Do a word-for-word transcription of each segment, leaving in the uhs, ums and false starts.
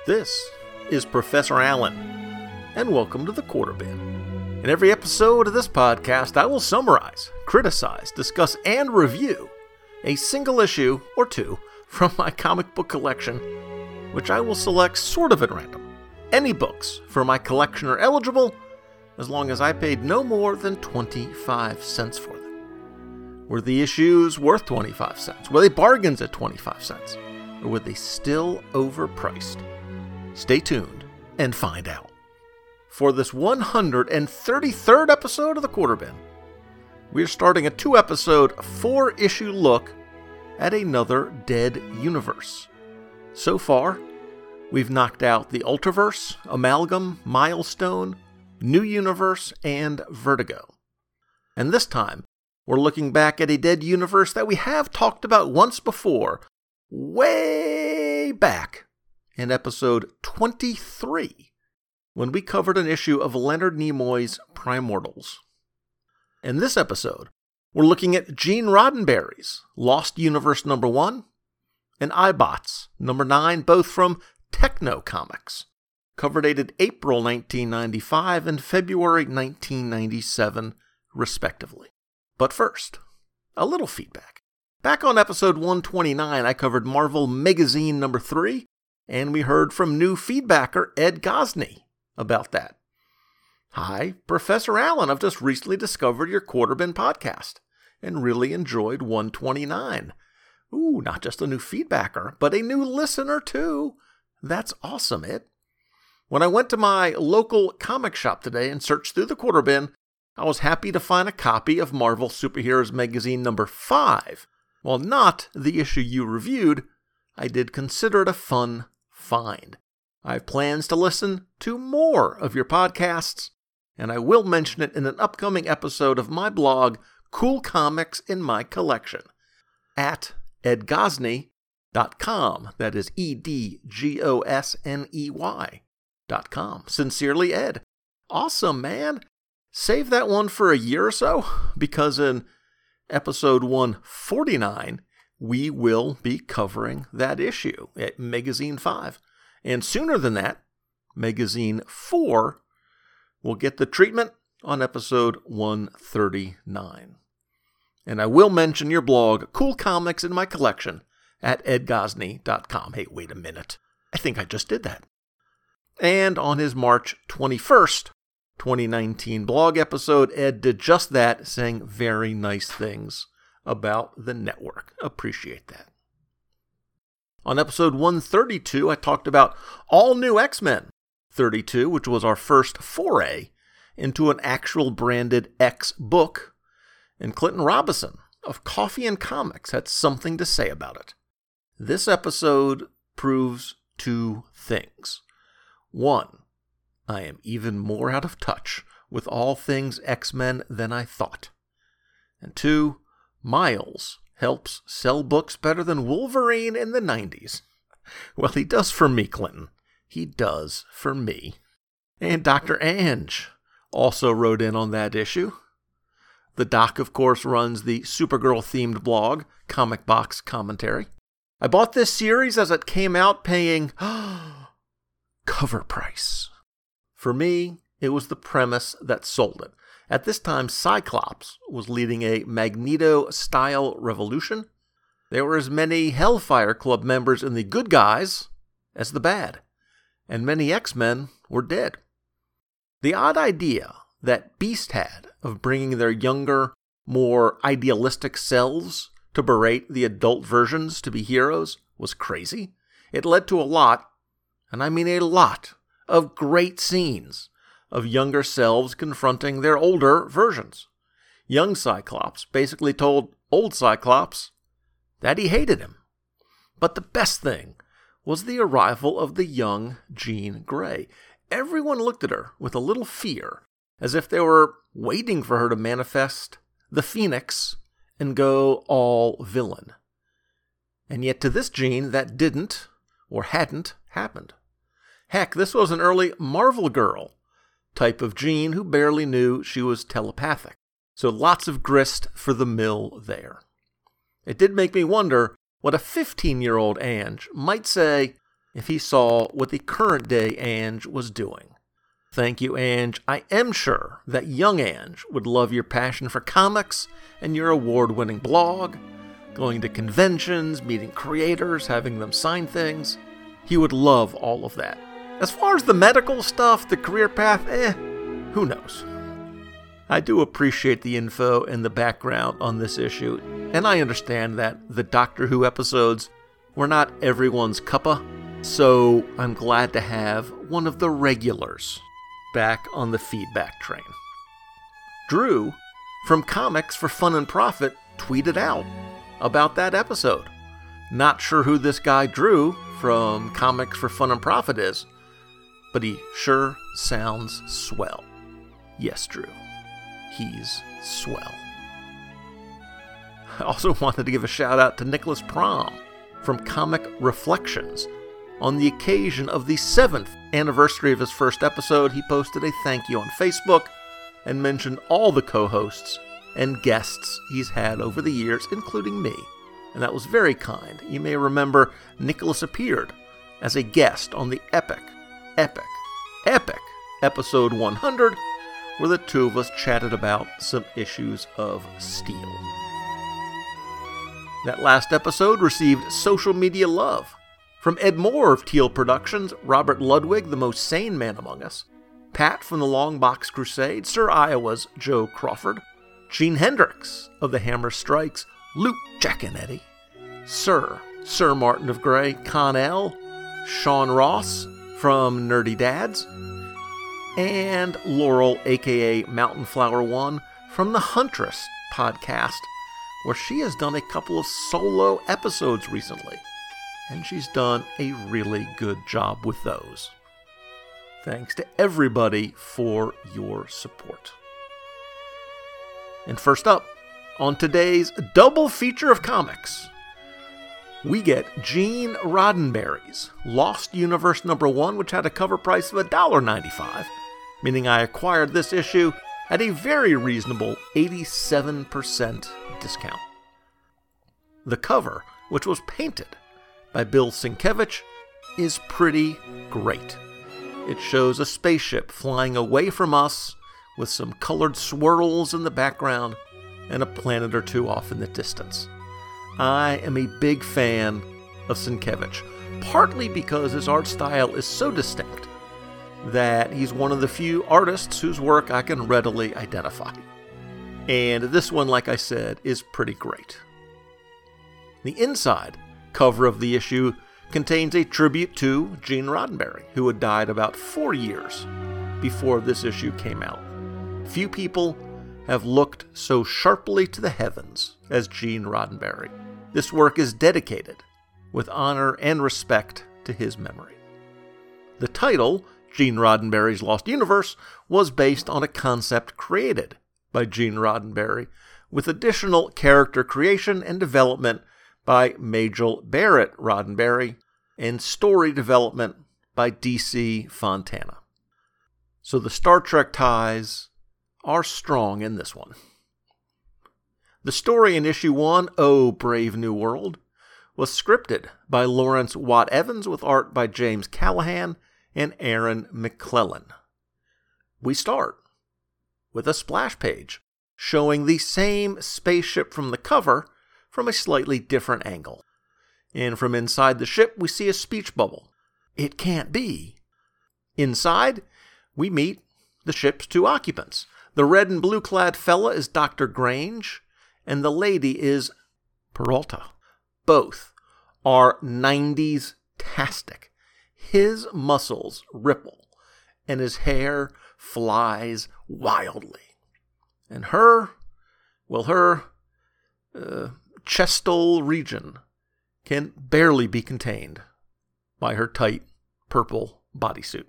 This is Professor Allen, and welcome to the Quarter Bin. In every episode of this podcast, I will summarize, criticize, discuss, and review a single issue or two from my comic book collection, which I will select sort of at random. Any books for my collection are eligible, as long as I paid no more than twenty-five cents for them. Were the issues worth twenty-five cents? Were they bargains at twenty-five cents? Or were they still overpriced? Stay tuned and find out. For this one hundred thirty-third episode of the Quarter Bin, we are starting a two-episode, four-issue look at another dead universe. So far, we've knocked out the Ultraverse, Amalgam, Milestone, New Universe, and Vertigo. And this time, we're looking back at a dead universe that we have talked about once before, way back in episode twenty-three, when we covered an issue of Leonard Nimoy's Primortals. In this episode, we're looking at Gene Roddenberry's Lost Universe number one and iBots number nine, both from Techno Comics, cover dated April nineteen ninety-five and February nineteen ninety-seven, respectively. But first, a little feedback. Back on episode one twenty-nine, I covered Marvel Magazine number three, and we heard from new feedbacker Ed Gosney about that. Hi, Professor Allen. I've just recently discovered your Quarter Bin podcast and really enjoyed one twenty-nine. Ooh, not just a new feedbacker, but a new listener too. That's awesome, Ed. When I went to my local comic shop today and searched through the Quarter Bin, I was happy to find a copy of Marvel Superheroes Magazine number five. While not the issue you reviewed, I did consider it a fun find. I have plans to listen to more of your podcasts, and I will mention it in an upcoming episode of my blog, Cool Comics in My Collection, at ed gosney dot com. That is E D G O S N E Y dot com. Sincerely, Ed. Awesome, man. Save that one for a year or so, because in episode one forty-nine, we will be covering that issue at Magazine five. And sooner than that, Magazine four will get the treatment on episode one thirty-nine. And I will mention your blog, Cool Comics in My Collection, at ed gosney dot com. Hey, wait a minute. I think I just did that. And on his March twenty-first, twenty nineteen blog episode, Ed did just that, saying very nice things about the network. Appreciate that. On episode one thirty-two, I talked about All New X-Men thirty-two, which was our first foray into an actual branded X book, and Clinton Robinson of Coffee and Comics had something to say about it. This episode proves two things. One, I am even more out of touch with all things X-Men than I thought. And two, Miles helps sell books better than Wolverine in the nineties. Well, he does for me, Clinton. He does for me. And Doctor Ange also wrote in on that issue. The doc, of course, runs the Supergirl-themed blog, Comic Box Commentary. I bought this series as it came out paying cover price. For me, it was the premise that sold it. At this time, Cyclops was leading a Magneto-style revolution. There were as many Hellfire Club members in the good guys as the bad, and many X-Men were dead. The odd idea that Beast had of bringing their younger, more idealistic selves to berate the adult versions to be heroes was crazy. It led to a lot, and I mean a lot, of great scenes of younger selves confronting their older versions. Young Cyclops basically told old Cyclops that he hated him. But the best thing was the arrival of the young Jean Grey. Everyone looked at her with a little fear, as if they were waiting for her to manifest the Phoenix and go all villain. And yet to this Jean, that didn't, or hadn't, happened. Heck, this was an early Marvel Girl type of Jean who barely knew she was telepathic. So lots of grist for the mill there. It did make me wonder what a fifteen-year-old Ange might say if he saw what the current day Ange was doing. Thank you, Ange. I am sure that young Ange would love your passion for comics and your award-winning blog, going to conventions, meeting creators, having them sign things. He would love all of that. As far as the medical stuff, the career path, eh, who knows? I do appreciate the info and the background on this issue, and I understand that the Doctor Who episodes were not everyone's cuppa, so I'm glad to have one of the regulars back on the feedback train. Drew, from Comics for Fun and Profit, tweeted out about that episode. Not sure who this guy Drew from Comics for Fun and Profit is, but he sure sounds swell. Yes, Drew, he's swell. I also wanted to give a shout out to Nicholas Prom from Comic Reflections. On the occasion of the seventh anniversary of his first episode, he posted a thank you on Facebook and mentioned all the co-hosts and guests he's had over the years, including me. And that was very kind. You may remember Nicholas appeared as a guest on the epic, epic, epic episode one hundred, where the two of us chatted about some issues of Steel. That last episode received social media love from Ed Moore of Teal Productions, Robert Ludwig, the most sane man among us, Pat from the Long Box Crusade, Sir Iowa's Joe Crawford, Gene Hendricks of the Hammer Strikes, Luke Giaconetti, Sir, Sir Martin of Grey, Con L, Sean Ross from Nerdy Dads, and Laurel, aka Mountain Flower One, from the Huntress podcast, where she has done a couple of solo episodes recently, and she's done a really good job with those. Thanks to everybody for your support. And first up, on today's double feature of comics, we get Gene Roddenberry's Lost Universe number one, which had a cover price of one dollar ninety-five, meaning I acquired this issue at a very reasonable eighty-seven percent discount. The cover, which was painted by Bill Sienkiewicz, is pretty great. It shows a spaceship flying away from us with some colored swirls in the background and a planet or two off in the distance. I am a big fan of Sienkiewicz, partly because his art style is so distinct that he's one of the few artists whose work I can readily identify. And this one, like I said, is pretty great. The inside cover of the issue contains a tribute to Gene Roddenberry, who had died about four years before this issue came out. Few people have looked so sharply to the heavens as Gene Roddenberry. This work is dedicated with honor and respect to his memory. The title, Gene Roddenberry's Lost Universe, was based on a concept created by Gene Roddenberry, with additional character creation and development by Majel Barrett Roddenberry, and story development by D C Fontana. So the Star Trek ties are strong in this one. The story in issue one, Oh Brave New World, was scripted by Lawrence Watt Evans with art by James Callahan and Aaron McClellan. We start with a splash page showing the same spaceship from the cover from a slightly different angle. And from inside the ship, we see a speech bubble. It can't be. Inside, we meet the ship's two occupants. The red and blue-clad fella is Doctor Grange, and the lady is Peralta. Both are nineties-tastic. His muscles ripple, and his hair flies wildly. And her, well, her uh, chestal region can barely be contained by her tight purple bodysuit.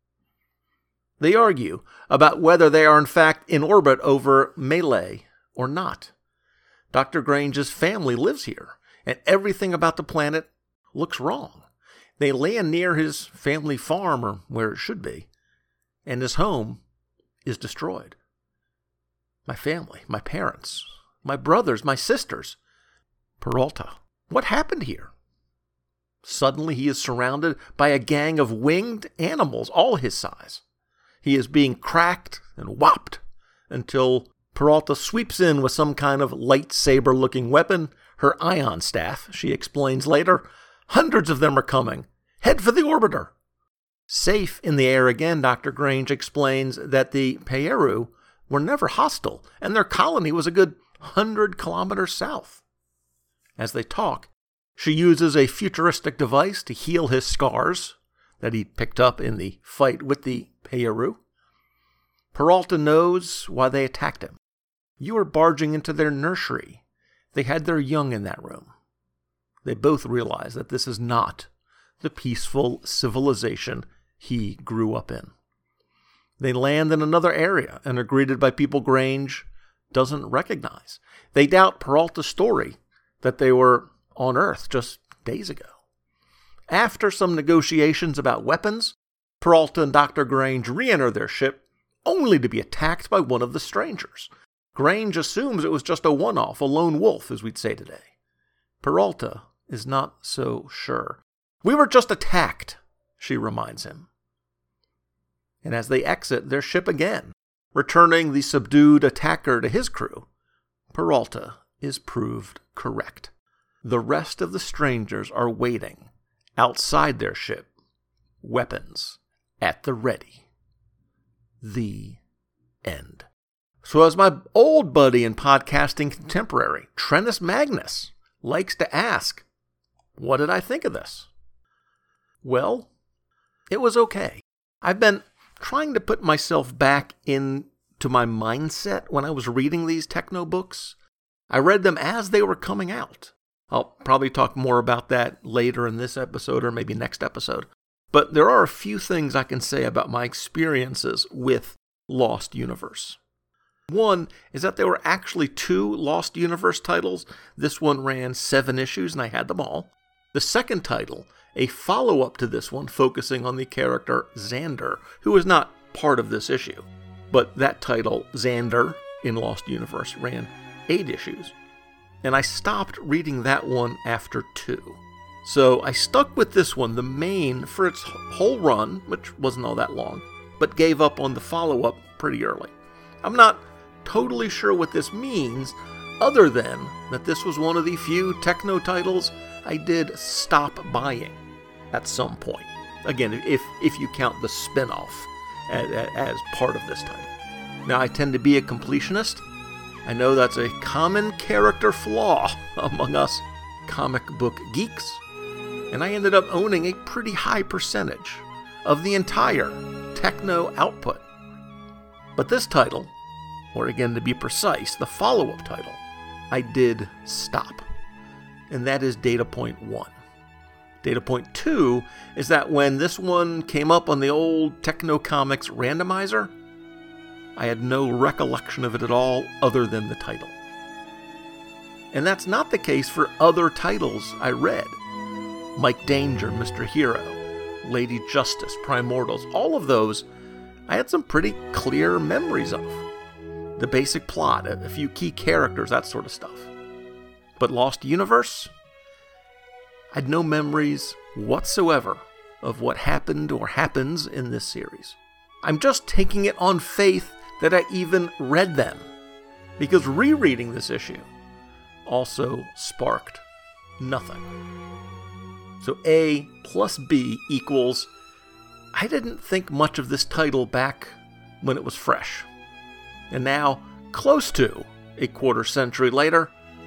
They argue about whether they are in fact in orbit over Melee or not. Doctor Grange's family lives here, and everything about the planet looks wrong. They land near his family farm, or where it should be, and his home is destroyed. My family, my parents, my brothers, my sisters. Peralta, what happened here? Suddenly he is surrounded by a gang of winged animals, all his size. He is being cracked and whopped until Peralta sweeps in with some kind of lightsaber-looking weapon, her ion staff, she explains later. Hundreds of them are coming. Head for the orbiter. Safe in the air again, Doctor Grange explains that the Peyeru were never hostile, and their colony was a good hundred kilometers south. As they talk, she uses a futuristic device to heal his scars that he picked up in the fight with the Peyeru. Peralta knows why they attacked him. You were barging into their nursery. They had their young in that room. They both realize that this is not the peaceful civilization he grew up in. They land in another area and are greeted by people Grange doesn't recognize. They doubt Peralta's story that they were on Earth just days ago. After some negotiations about weapons, Peralta and Doctor Grange re-enter their ship, only to be attacked by one of the strangers. Grange assumes it was just a one-off, a lone wolf, as we'd say today. Peralta is not so sure. We were just attacked, she reminds him. And as they exit their ship again, returning the subdued attacker to his crew, Peralta is proved correct. The rest of the strangers are waiting outside their ship, weapons at the ready. The end. So as my old buddy and podcasting contemporary, Trentus Magnus, likes to ask, what did I think of this? Well, it was okay. I've been trying to put myself back into my mindset when I was reading these techno books. I read them as they were coming out. I'll probably talk more about that later in this episode or maybe next episode. But there are a few things I can say about my experiences with Lost Universe. One is that there were actually two Lost Universe titles. This one ran seven issues and I had them all. The second title, a follow-up to this one focusing on the character Xander, who is not part of this issue. But that title, Xander, in Lost Universe, ran eight issues. And I stopped reading that one after two. So I stuck with this one, the main, for its whole run, which wasn't all that long, but gave up on the follow-up pretty early. I'm not totally sure what this means, other than that this was one of the few techno titles I did stop buying at some point. Again, if if you count the spin-off as, as part of this title. Now, I tend to be a completionist. I know that's a common character flaw among us comic book geeks, and I ended up owning a pretty high percentage of the entire techno output. But this title, or again to be precise, the follow-up title, I did stop. And that is Data Point one. Data Point two is that when this one came up on the old Techno Comics randomizer, I had no recollection of it at all other than the title. And that's not the case for other titles I read. Mike Danger, Mister Hero, Lady Justice, Primordials, all of those I had some pretty clear memories of. The basic plot, a few key characters, that sort of stuff. But Lost Universe? I had no memories whatsoever of what happened or happens in this series. I'm just taking it on faith that I even read them, because rereading this issue also sparked nothing. So A plus B equals, I didn't think much of this title back when it was fresh. And now, close to a quarter century later,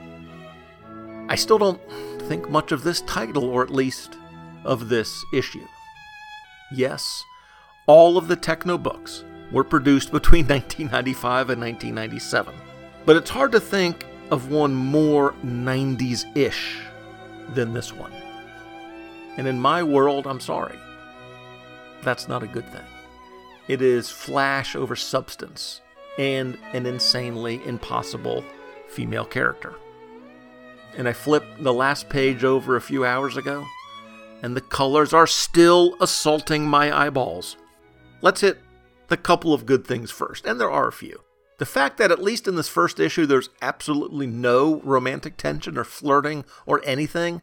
I still don't think much of this title, or at least of this issue. Yes, all of the techno books were produced between nineteen ninety-five and nineteen ninety-seven. But it's hard to think of one more nineties-ish than this one. And in my world, I'm sorry, that's not a good thing. It is flash over substance and an insanely impossible female character. And I flipped the last page over a few hours ago, and the colors are still assaulting my eyeballs. Let's hit the couple of good things first, and there are a few. The fact that at least in this first issue there's absolutely no romantic tension or flirting or anything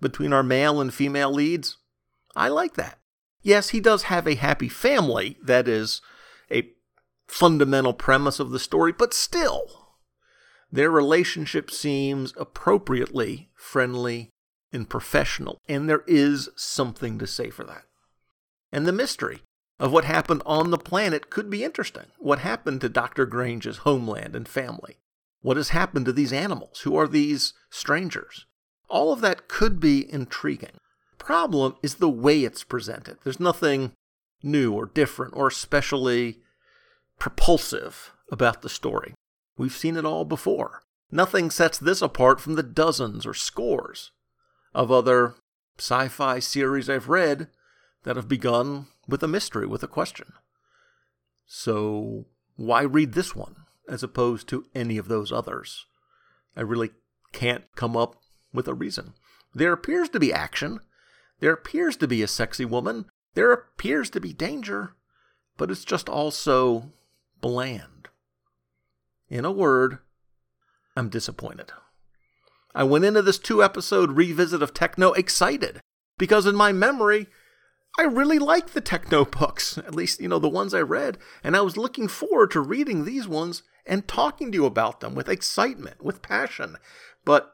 between our male and female leads. I like that. Yes, he does have a happy family. That is a fundamental premise of the story, but still, their relationship seems appropriately friendly and professional, and there is something to say for that. And the mystery of what happened on the planet could be interesting. What happened to Doctor Grange's homeland and family? What has happened to these animals? Who are these strangers? All of that could be intriguing. Problem is the way it's presented. There's nothing new or different or especially propulsive about the story. We've seen it all before. Nothing sets this apart from the dozens or scores of other sci-fi series I've read that have begun with a mystery, with a question. So why read this one as opposed to any of those others? I really can't come up with a reason. There appears to be action. There appears to be a sexy woman. There appears to be danger. But it's just all so bland. In a word, I'm disappointed. I went into this two-episode revisit of Techno excited, because in my memory, I really liked the Techno books, at least, you know, the ones I read, and I was looking forward to reading these ones and talking to you about them with excitement, with passion, but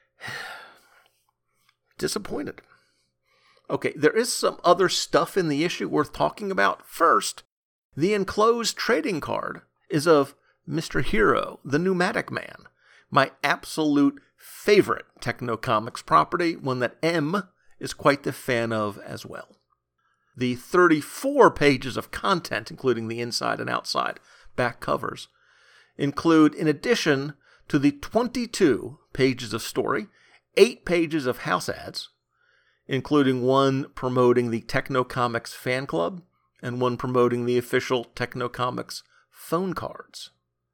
disappointed. Okay, there is some other stuff in the issue worth talking about. First, the enclosed trading card is of Mister Hero, the Pneumatic Man, my absolute favorite Techno Comics property, one that M is quite the fan of as well. The thirty-four pages of content, including the inside and outside back covers, include, in addition to the twenty-two pages of story, eight pages of house ads, including one promoting the Techno Comics fan club and one promoting the official Techno Comics phone cards.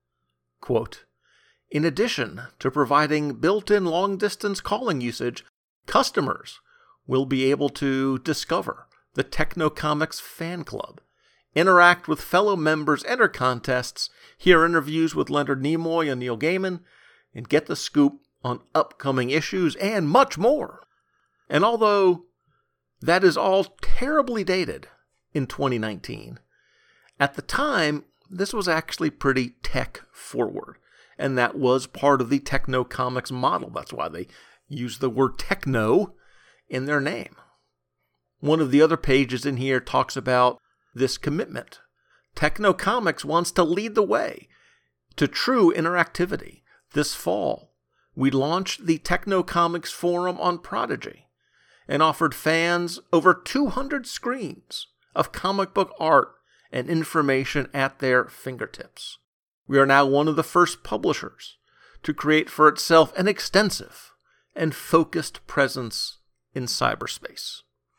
Quote, in addition to providing built-in long-distance calling usage, customers will be able to discover the Techno Comics fan club, interact with fellow members, enter contests, hear interviews with Leonard Nimoy and Neil Gaiman, and get the scoop on upcoming issues and much more. And although that is all terribly dated in twenty nineteen, at the time, this was actually pretty tech-forward, and that was part of the Techno Comics model. That's why they use the word techno in their name. One of the other pages in here talks about this commitment. Techno Comics wants to lead the way to true interactivity. This fall, we launched the Techno Comics Forum on Prodigy and offered fans over two hundred screens of comic book art and information at their fingertips. We are now one of the first publishers to create for itself an extensive and focused presence in cyberspace.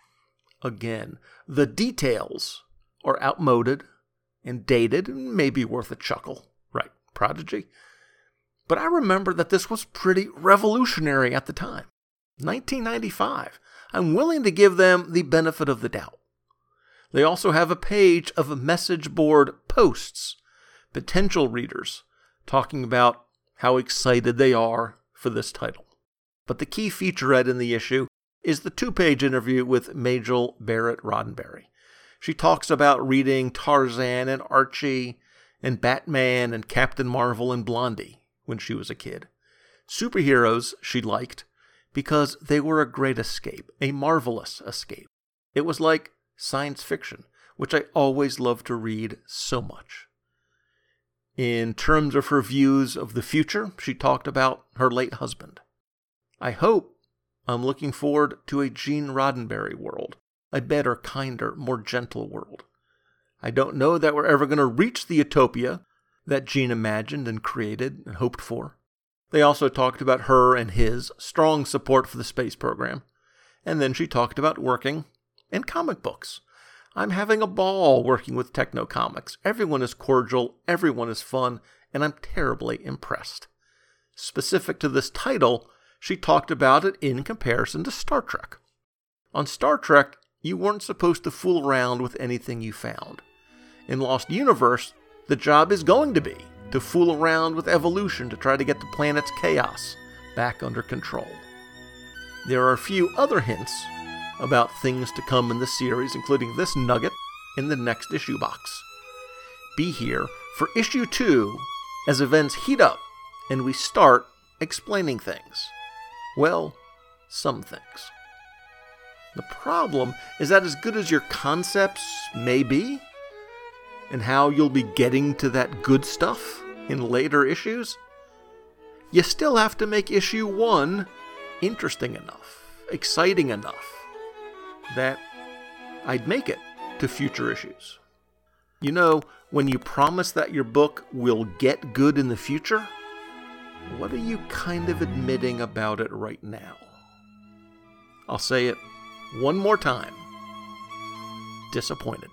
Again, the details are outmoded and dated and maybe worth a chuckle, right, Prodigy? But I remember that this was pretty revolutionary at the time. nineteen ninety-five. I'm willing to give them the benefit of the doubt. They also have a page of message board posts, potential readers talking about how excited they are for this title. But the key featurette in the issue is the two-page interview with Majel Barrett Roddenberry. She talks about reading Tarzan and Archie and Batman and Captain Marvel and Blondie when she was a kid. Superheroes she liked because they were a great escape, a marvelous escape. It was like science fiction, which I always loved to read so much. In terms of her views of the future, she talked about her late husband. I hope I'm looking forward to a Gene Roddenberry world, a better, kinder, more gentle world. I don't know that we're ever going to reach the utopia that Gene imagined and created and hoped for. They also talked about her and his strong support for the space program. And then she talked about working in comic books. I'm having a ball working with Techno Comics. Everyone is cordial, everyone is fun, and I'm terribly impressed. Specific to this title, she talked about it in comparison to Star Trek. On Star Trek, you weren't supposed to fool around with anything you found. In Lost Universe, the job is going to be to fool around with evolution to try to get the planet's chaos back under control. There are a few other hints about things to come in the series, including this nugget in the next issue box. Be here for issue two as events heat up and we start explaining things. Well, some things. The problem is that as good as your concepts may be, and how you'll be getting to that good stuff in later issues, you still have to make issue one interesting enough, exciting enough, that I'd make it to future issues. You know, when you promise that your book will get good in the future, what are you kind of admitting about it right now? I'll say it one more time. Disappointed.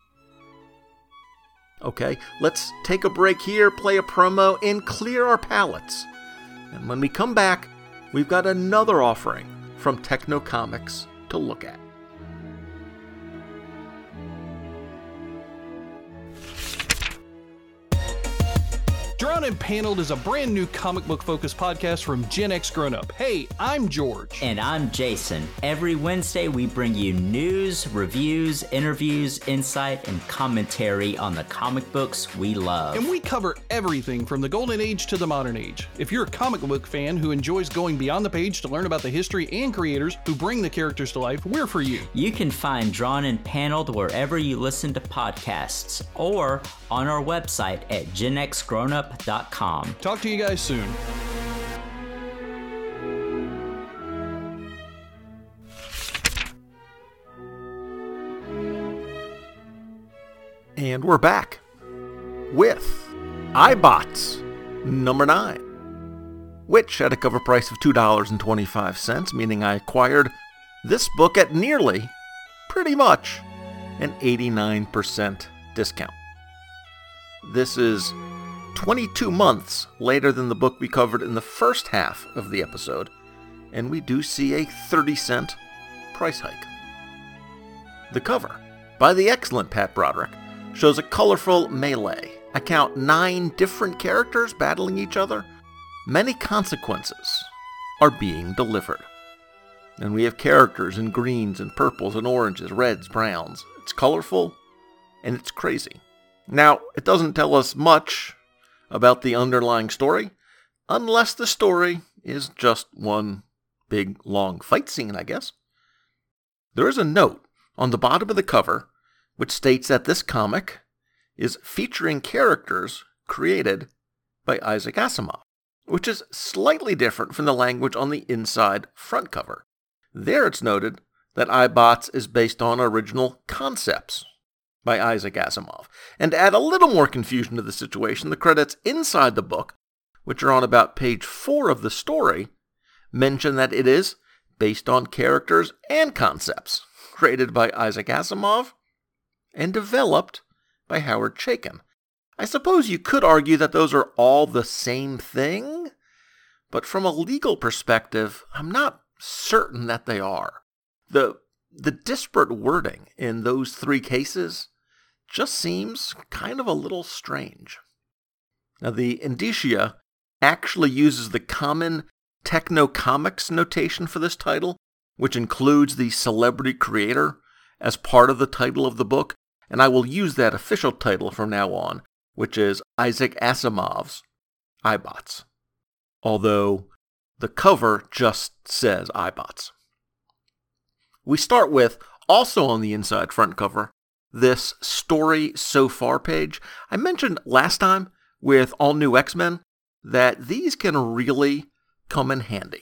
Okay, let's take a break here, play a promo, and clear our palates. And when we come back, we've got another offering from Techno Comics to look at. Drawn and Paneled is a brand new comic book focused podcast from Gen X Grown Up. Hey, I'm George. And I'm Jason. Every Wednesday we bring you news, reviews, interviews, insight, and commentary on the comic books we love. And we cover everything from the golden age to the modern age. If you're a comic book fan who enjoys going beyond the page to learn about the history and creators who bring the characters to life, we're for you. You can find Drawn and Paneled wherever you listen to podcasts or on our website at gen x grown up dot com. Talk to you guys soon. And we're back with iBots number nine, which had a cover price of two dollars and twenty-five cents, meaning I acquired this book at nearly, pretty much, an eighty-nine percent discount. This is twenty-two months later than the book we covered in the first half of the episode, and we do see a thirty cent price hike. The cover, by the excellent Pat Broderick, shows a colorful melee. I count nine different characters battling each other. Many consequences are being delivered. And we have characters in greens and purples and oranges, reds, browns. It's colorful, and it's crazy. Now, it doesn't tell us much about the underlying story, unless the story is just one big, long fight scene, I guess. There is a note on the bottom of the cover which states that this comic is featuring characters created by Isaac Asimov, which is slightly different from the language on the inside front cover. There it's noted that iBots is based on original concepts by Isaac Asimov. And to add a little more confusion to the situation, the credits inside the book, which are on about page four of the story, mention that it is based on characters and concepts created by Isaac Asimov and developed by Howard Chaykin. I suppose you could argue that those are all the same thing, but from a legal perspective, I'm not certain that they are. The, the disparate wording in those three cases just seems kind of a little strange. Now, the indicia actually uses the common Techno Comics notation for this title, which includes the celebrity creator as part of the title of the book, and I will use that official title from now on, which is Isaac Asimov's iBots. Although the cover just says iBots. We start with, also on the inside front cover, this Story So Far page. I mentioned last time with All New X-Men that these can really come in handy.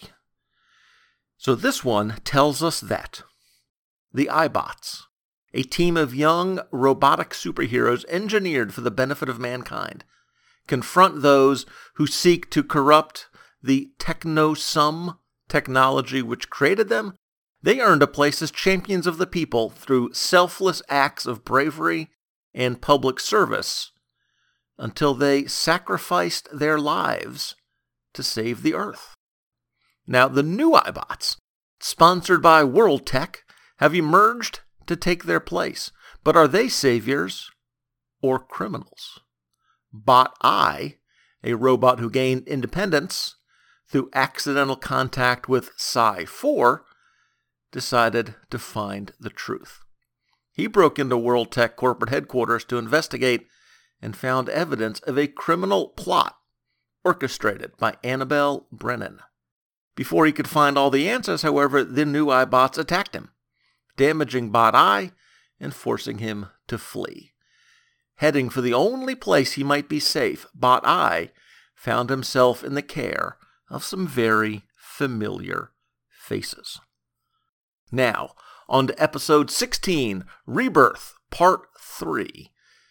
So this one tells us that the iBots, a team of young robotic superheroes engineered for the benefit of mankind, confront those who seek to corrupt the Technosum technology which created them. They earned a place as champions of the people through selfless acts of bravery and public service until they sacrificed their lives to save the Earth. Now, the new iBots, sponsored by World Tech, have emerged to take their place. But are they saviors or criminals? Bot I, a robot who gained independence through accidental contact with Psi four, decided to find the truth. He broke into Worldtech corporate headquarters to investigate and found evidence of a criminal plot orchestrated by Annabelle Brennan. Before he could find all the answers, however, the new iBots attacked him, damaging Bot Eye and forcing him to flee. Heading for the only place he might be safe, Bot Eye found himself in the care of some very familiar faces. Now, on to episode sixteen, Rebirth, part three.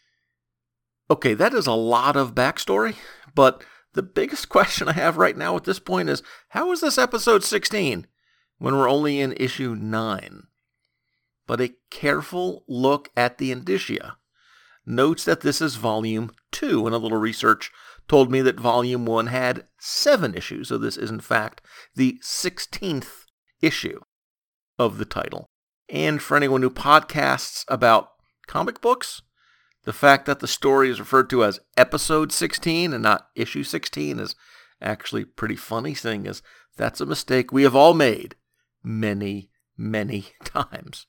Okay, that is a lot of backstory, but the biggest question I have right now at this point is, how is this episode sixteen when we're only in issue nine? But a careful look at the indicia notes that this is volume two, and a little research told me that volume one had seven issues, so this is in fact the sixteenth issue of the title. And for anyone who podcasts about comic books, the fact that the story is referred to as episode sixteen and not issue sixteen is actually pretty funny, seeing as that's a mistake we have all made many, many times.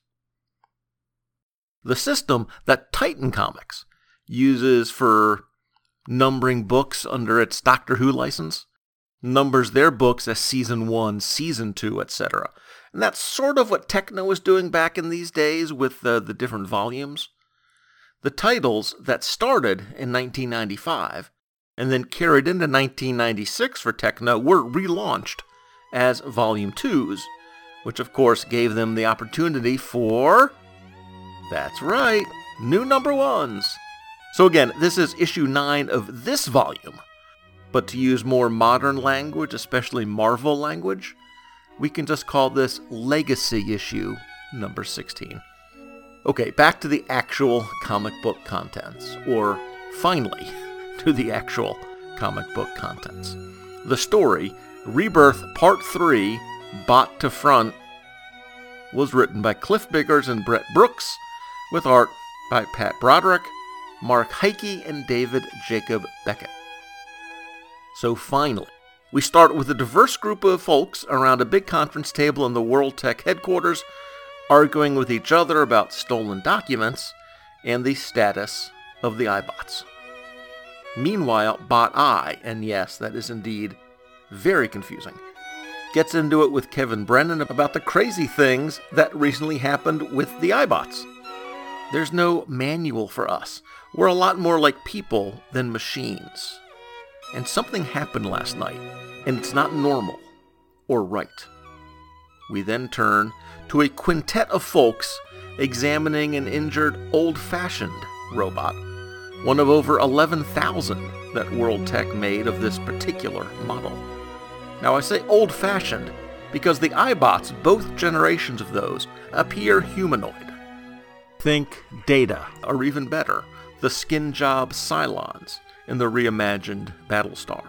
The system that Titan Comics uses for numbering books under its Doctor Who license numbers their books as Season one, Season two, et cetera. And that's sort of what Techno was doing back in these days with the, the different volumes. The titles that started in nineteen ninety-five and then carried into nineteen ninety-six for Techno were relaunched as Volume twos, which of course gave them the opportunity for, that's right, new number ones. So again, this is issue nine of this volume, but to use more modern language, especially Marvel language, we can just call this Legacy issue number sixteen. Okay, back to the actual comic book contents, or finally, to the actual comic book contents. The story, Rebirth Part three, Bot to Front, was written by Cliff Biggers and Brett Brooks, with art by Pat Broderick, Mark Heike, and David Jacob Beckett. So finally, we start with a diverse group of folks around a big conference table in the Worldtech headquarters, arguing with each other about stolen documents and the status of the iBots. Meanwhile, Bot Eye, and yes, that is indeed very confusing, gets into it with Kevin Brennan about the crazy things that recently happened with the iBots. There's no manual for us. We're a lot more like people than machines. And something happened last night, and it's not normal or right. We then turn to a quintet of folks examining an injured old-fashioned robot, one of over eleven thousand that Worldtech made of this particular model. Now I say old-fashioned because the iBots, both generations of those, appear humanoid. Think Data, or even better, the skin job Cylons in the reimagined Battlestar.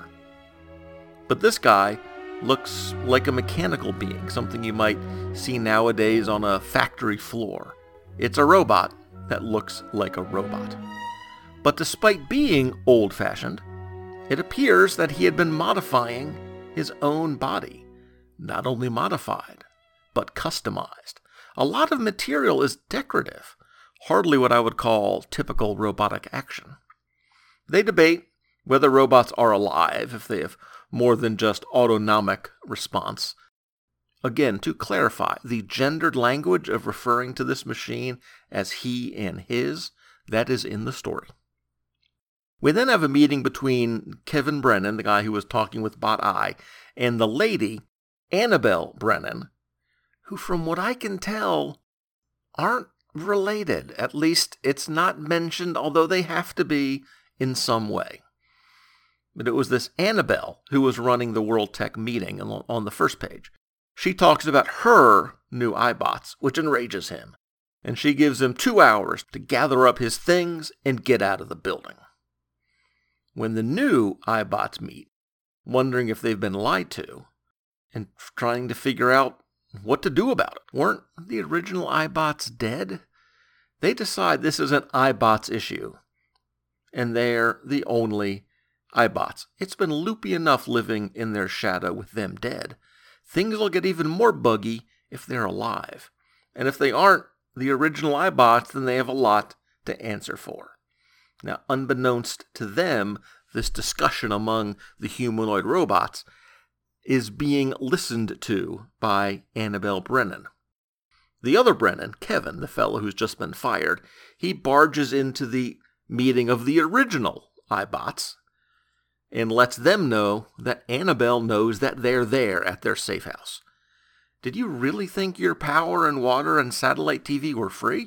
But this guy looks like a mechanical being, something you might see nowadays on a factory floor. It's a robot that looks like a robot. But despite being old-fashioned, it appears that he had been modifying his own body. Not only modified, but customized. A lot of material is decorative, hardly what I would call typical robotic action. They debate whether robots are alive, if they have more than just autonomic response. Again, to clarify, the gendered language of referring to this machine as he and his, that is in the story. We then have a meeting between Kevin Brennan, the guy who was talking with Bot Eye, and the lady, Annabelle Brennan, who from what I can tell aren't related. At least it's not mentioned, although they have to be in some way. But it was this Annabelle who was running the Worldtech meeting on the first page. She talks about her new iBots, which enrages him, and she gives him two hours to gather up his things and get out of the building. When the new iBots meet, wondering if they've been lied to, and trying to figure out what to do about it. Weren't the original iBots dead? They decide this is an iBots issue, and they're the only iBots. It's been loopy enough living in their shadow with them dead. Things will get even more buggy if they're alive. And if they aren't the original iBots, then they have a lot to answer for. Now, unbeknownst to them, this discussion among the humanoid robots is being listened to by Annabelle Brennan. The other Brennan, Kevin, the fellow who's just been fired, he barges into the meeting of the original iBots and lets them know that Annabelle knows that they're there at their safe house. Did you really think your power and water and satellite T V were free?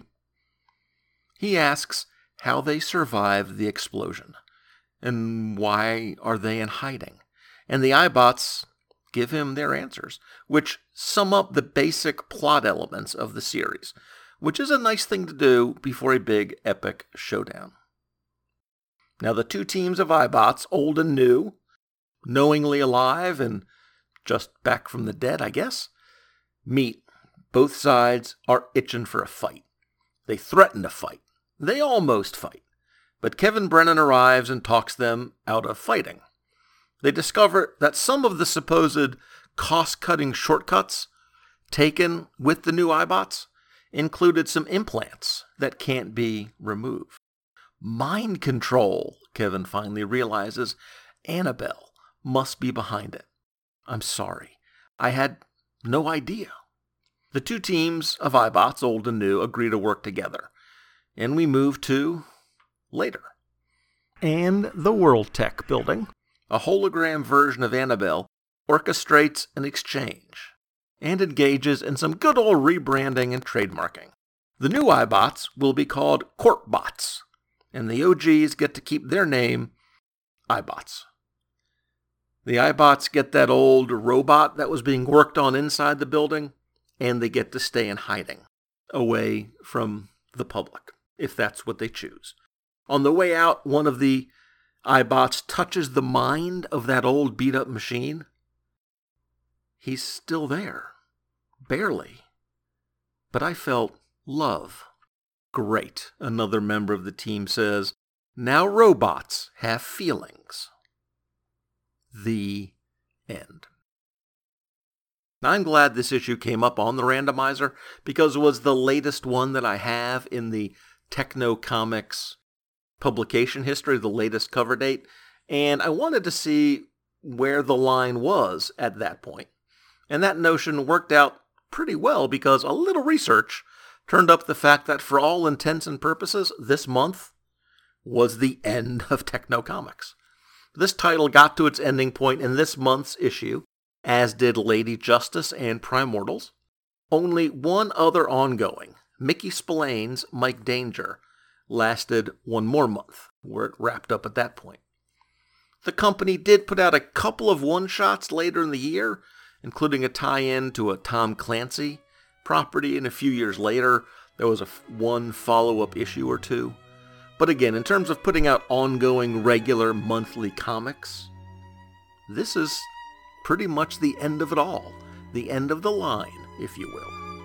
He asks how they survived the explosion, and why are they in hiding? And the iBots give him their answers, which sum up the basic plot elements of the series, which is a nice thing to do before a big epic showdown. Now the two teams of iBots, old and new, knowingly alive and just back from the dead, I guess, meet. Both sides are itching for a fight. They threaten to fight. They almost fight. But Kevin Brennan arrives and talks them out of fighting. They discover that some of the supposed cost-cutting shortcuts taken with the new iBots included some implants that can't be removed. Mind control, Kevin finally realizes. Annabelle must be behind it. I'm sorry. I had no idea. The two teams of iBots, old and new, agree to work together. And we move to later. And the World Tech building. A hologram version of Annabelle orchestrates an exchange and engages in some good old rebranding and trademarking. The new iBots will be called CorpBots, and the O Gs get to keep their name, iBots. The iBots get that old robot that was being worked on inside the building, and they get to stay in hiding, away from the public, if that's what they choose. On the way out, one of the iBots touches the mind of that old beat-up machine. He's still there. Barely. But I felt love. Great, another member of the team says. Now robots have feelings. The end. Now, I'm glad this issue came up on the randomizer because it was the latest one that I have in the Techno Comics publication history, the latest cover date, and I wanted to see where the line was at that point. And that notion worked out pretty well because a little research turned up the fact that for all intents and purposes, this month was the end of Techno Comics. This title got to its ending point in this month's issue, as did Lady Justice and Primordials. Only one other ongoing, Mickey Spillane's Mike Danger, lasted one more month, where it wrapped up at that point. The company did put out a couple of one-shots later in the year, including a tie-in to a Tom Clancy property, and a few years later, there was a f- one follow-up issue or two. But again, in terms of putting out ongoing, regular, monthly comics, this is pretty much the end of it all. The end of the line, if you will.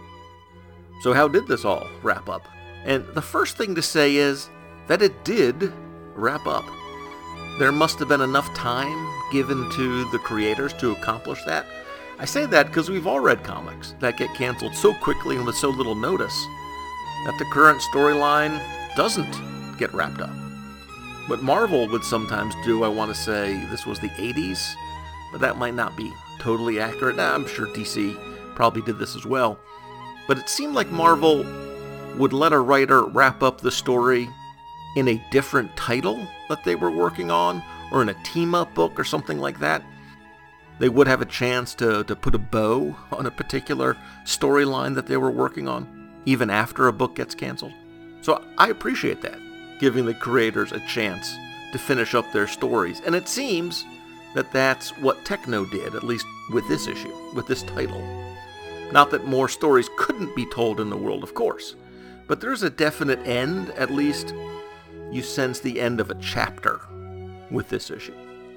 So how did this all wrap up? And the first thing to say is that it did wrap up. There must have been enough time given to the creators to accomplish that. I say that because we've all read comics that get canceled so quickly and with so little notice that the current storyline doesn't get wrapped up. What Marvel would sometimes do, I want to say this was the eighties, but that might not be totally accurate. I'm sure D C probably did this as well. But it seemed like Marvel would let a writer wrap up the story in a different title that they were working on, or in a team-up book or something like that. They would have a chance to, to put a bow on a particular storyline that they were working on, even after a book gets canceled. So I appreciate that, giving the creators a chance to finish up their stories. And it seems that that's what Techno did, at least with this issue, with this title. Not that more stories couldn't be told in the world, of course. But there's a definite end, at least you sense the end of a chapter with this issue.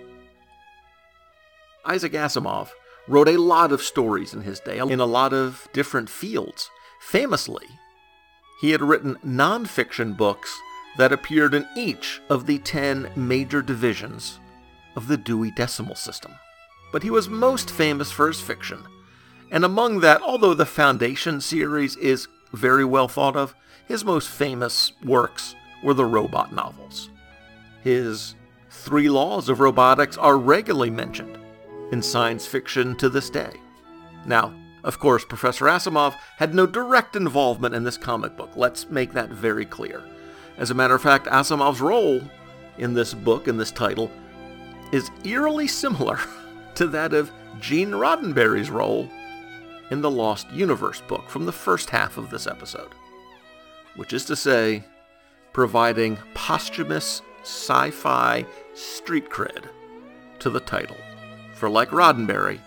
Isaac Asimov wrote a lot of stories in his day, in a lot of different fields. Famously, he had written non-fiction books that appeared in each of the ten major divisions of the Dewey Decimal System. But he was most famous for his fiction. And among that, although the Foundation series is very well thought of, his most famous works were the robot novels. His Three Laws of Robotics are regularly mentioned in science fiction to this day. Now, of course, Professor Asimov had no direct involvement in this comic book. Let's make that very clear. As a matter of fact, Asimov's role in this book, in this title, is eerily similar to that of Gene Roddenberry's role in the Lost Universe book from the first half of this episode. Which is to say, providing posthumous sci-fi street cred to the title. For like Roddenberry,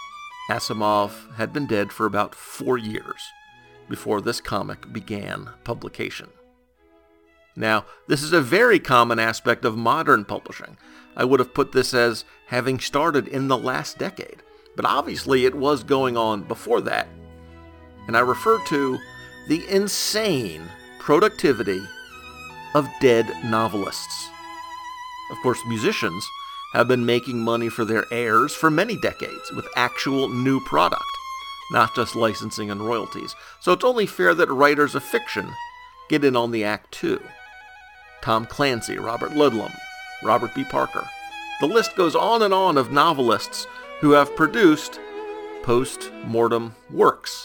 Asimov had been dead for about four years before this comic began publication. Now, this is a very common aspect of modern publishing. I would have put this as having started in the last decade, but obviously it was going on before that. And I refer to the insane productivity of dead novelists. Of course, musicians have been making money for their heirs for many decades with actual new product, not just licensing and royalties. So it's only fair that writers of fiction get in on the act too. Tom Clancy, Robert Ludlum, Robert B. Parker. The list goes on and on of novelists who have produced post-mortem works.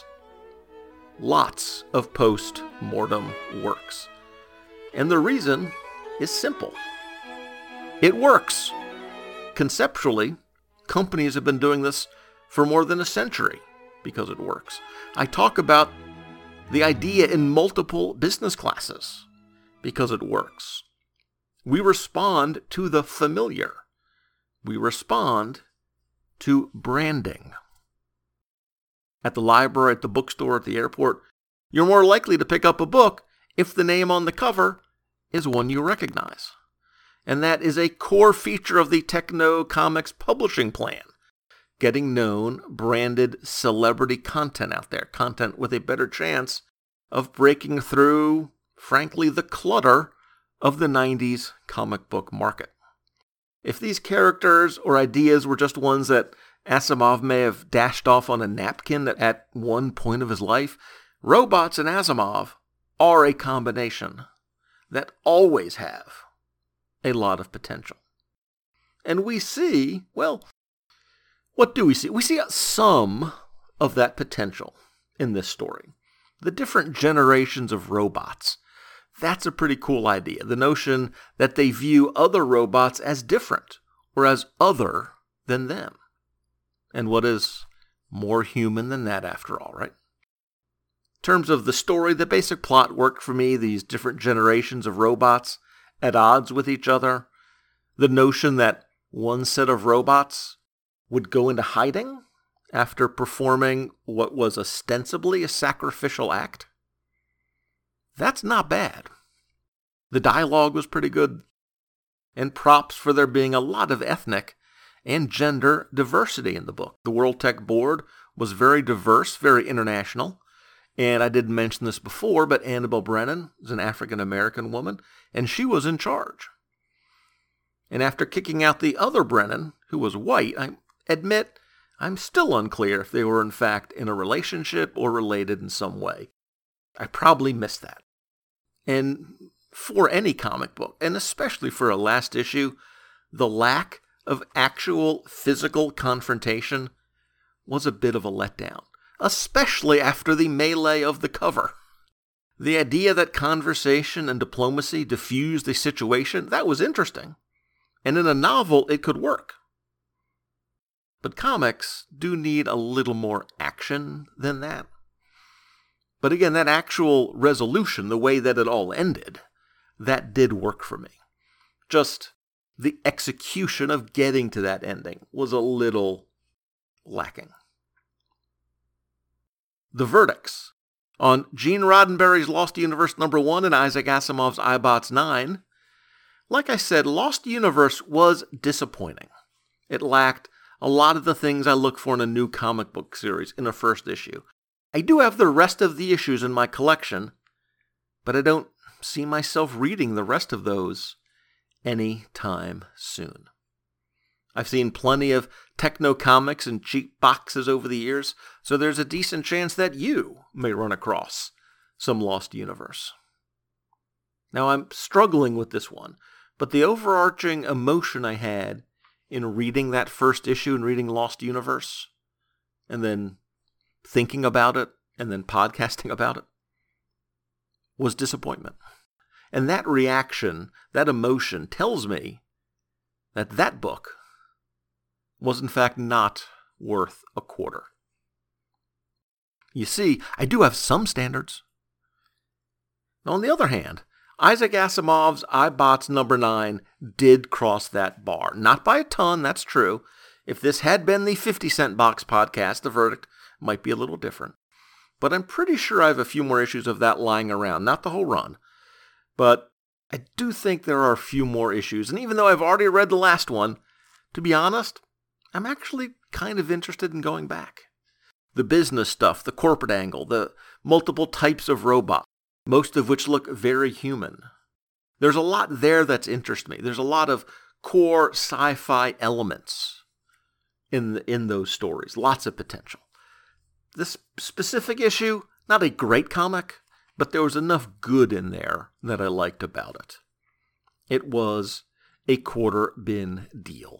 Lots of post-mortem works. And the reason is simple. It works. Conceptually, companies have been doing this for more than a century because it works. I talk about the idea in multiple business classes because it works. We respond to the familiar. We respond to branding. At the library, at the bookstore, at the airport, you're more likely to pick up a book if the name on the cover is one you recognize. And that is a core feature of the Techno Comics publishing plan. Getting known, branded celebrity content out there. Content with a better chance of breaking through, frankly, the clutter of the nineties comic book market. If these characters or ideas were just ones that Asimov may have dashed off on a napkin at one point of his life, robots and Asimov are a combination that always have a lot of potential. And we see, well, what do we see? We see some of that potential in this story. The different generations of robots. That's a pretty cool idea. The notion that they view other robots as different or as other than them. And what is more human than that after all, right? In terms of the story, the basic plot worked for me. These different generations of robots at odds with each other. The notion that one set of robots would go into hiding after performing what was ostensibly a sacrificial act. That's not bad. The dialogue was pretty good, and props for there being a lot of ethnic and gender diversity in the book. The World Tech Board was very diverse, very international, and I didn't mention this before, but Annabelle Brennan is an African-American woman, and she was in charge. And after kicking out the other Brennan, who was white, I admit I'm still unclear if they were in fact in a relationship or related in some way. I probably missed that. And for any comic book, and especially for a last issue, the lack of actual physical confrontation was a bit of a letdown, especially after the melee of the cover. The idea that conversation and diplomacy diffused a situation, that was interesting. And in a novel, it could work. But comics do need a little more action than that. But again, that actual resolution, the way that it all ended, that did work for me. Just the execution of getting to that ending was a little lacking. The verdicts on Gene Roddenberry's Lost Universe number one and Isaac Asimov's I BOTS nine. Like I said, Lost Universe was disappointing. It lacked a lot of the things I look for in a new comic book series in a first issue. I do have the rest of the issues in my collection, but I don't see myself reading the rest of those any time soon. I've seen plenty of techno comics in cheap boxes over the years, so there's a decent chance that you may run across some Lost Universe. Now, I'm struggling with this one, but the overarching emotion I had in reading that first issue and reading Lost Universe, and then thinking about it, and then podcasting about it, was disappointment. And that reaction, that emotion, tells me that that book was in fact not worth a quarter. You see, I do have some standards. On the other hand, Isaac Asimov's iBots number nine did cross that bar. Not by a ton, that's true. If this had been the fifty cent box podcast, the verdict might be a little different. But I'm pretty sure I have a few more issues of that lying around. Not the whole run. But I do think there are a few more issues. And even though I've already read the last one, to be honest, I'm actually kind of interested in going back. The business stuff, the corporate angle, the multiple types of robots, most of which look very human. There's a lot there that's interests me. There's a lot of core sci-fi elements in the, in those stories. Lots of potential. This specific issue, not a great comic, but there was enough good in there that I liked about it. It was a quarter bin deal.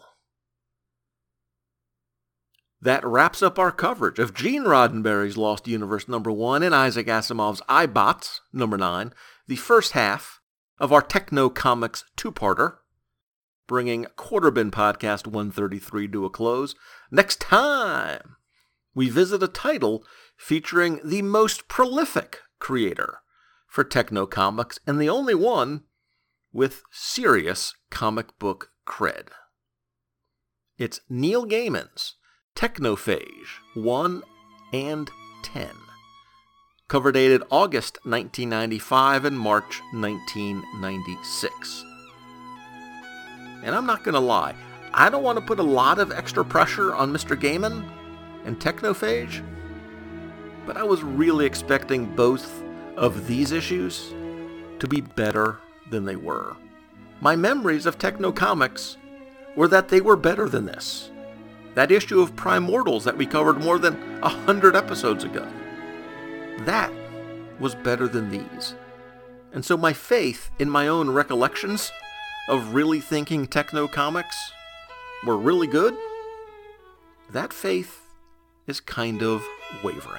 That wraps up our coverage of Gene Roddenberry's Lost Universe number one and Isaac Asimov's iBots number nine, the first half of our Techno Comics two-parter, bringing Quarter Bin Podcast one thirty-three to a close. Next time, we visit a title featuring the most prolific creator for Techno Comics and the only one with serious comic book cred. It's Neil Gaiman's Technophage one and ten. Cover dated August nineteen ninety-five and March nineteen ninety-six. And I'm not going to lie, I don't want to put a lot of extra pressure on Mister Gaiman and Technophage, but I was really expecting both of these issues to be better than they were. My memories of Techno Comics were that they were better than this. That issue of Primordials that we covered more than a hundred episodes ago. That was better than these. And so my faith in my own recollections of really thinking Techno Comics were really good, that faith is kind of wavering.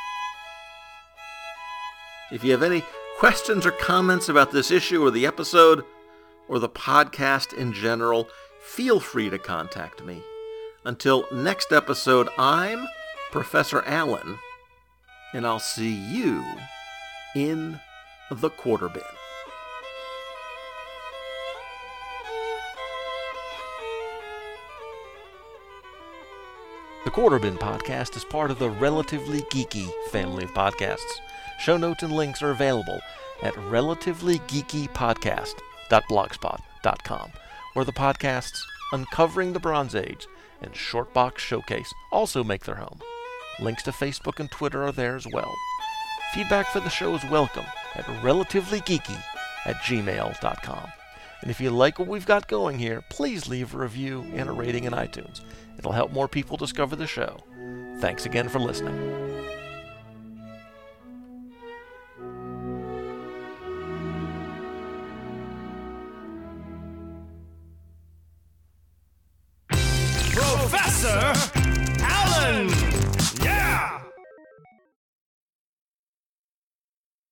If you have any questions or comments about this issue or the episode or the podcast in general, feel free to contact me. Until next episode, I'm Professor Allen, and I'll see you in the Quarter Bin. The Quarter Bin Podcast is part of the Relatively Geeky family of podcasts. Show notes and links are available at relatively geeky podcast dot blogspot dot com, where the podcasts Uncovering the Bronze Age and Shortbox Showcase also make their home. Links to Facebook and Twitter are there as well. Feedback for the show is welcome at relativelygeeky at gmail dot com. And if you like what we've got going here, please leave a review and a rating in iTunes. It'll help more people discover the show. Thanks again for listening.